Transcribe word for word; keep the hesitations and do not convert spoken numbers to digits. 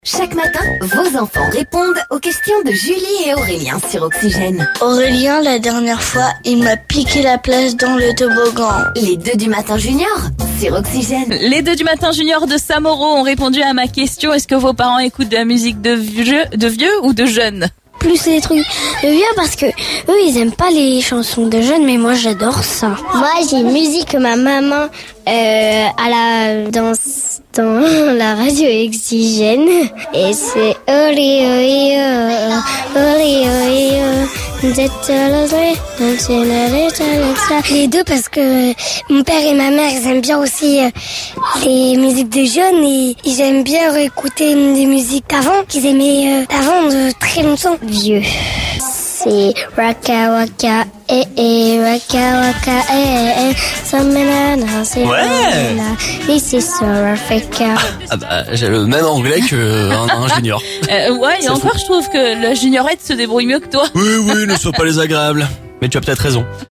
Chaque matin, vos enfants répondent aux questions de Julie et Aurélien sur Oxygène. Aurélien, la dernière fois, il m'a piqué la place dans le toboggan. Les deux du matin junior sur Oxygène. Les deux du matin junior de Samoro ont répondu à ma question. Est-ce que vos parents écoutent de la musique de vieux, de vieux ou de jeunes? Plus les trucs de vieux parce que eux ils aiment pas les chansons de jeunes, mais moi j'adore ça. Moi j'ai une musique que ma maman euh, à la dans dans la radio Oxygène et c'est Oli Oli Oli Oli. Les deux parce que mon père et ma mère ils aiment bien aussi les musiques de jeunes et ils aiment bien écouter des musiques d'avant qu'ils aimaient euh, d'avant de très longtemps. Vieux. C'est Waka Waka eh eh Waka Waka eh eh Samena c'est Ouais. This is South Africa. Ah bah, j'ai le même anglais qu'un un junior. Euh, ouais, et C'est encore, je trouve que la juniorette se débrouille mieux que toi. Oui, oui, ne sois pas désagréable. Mais tu as peut-être raison.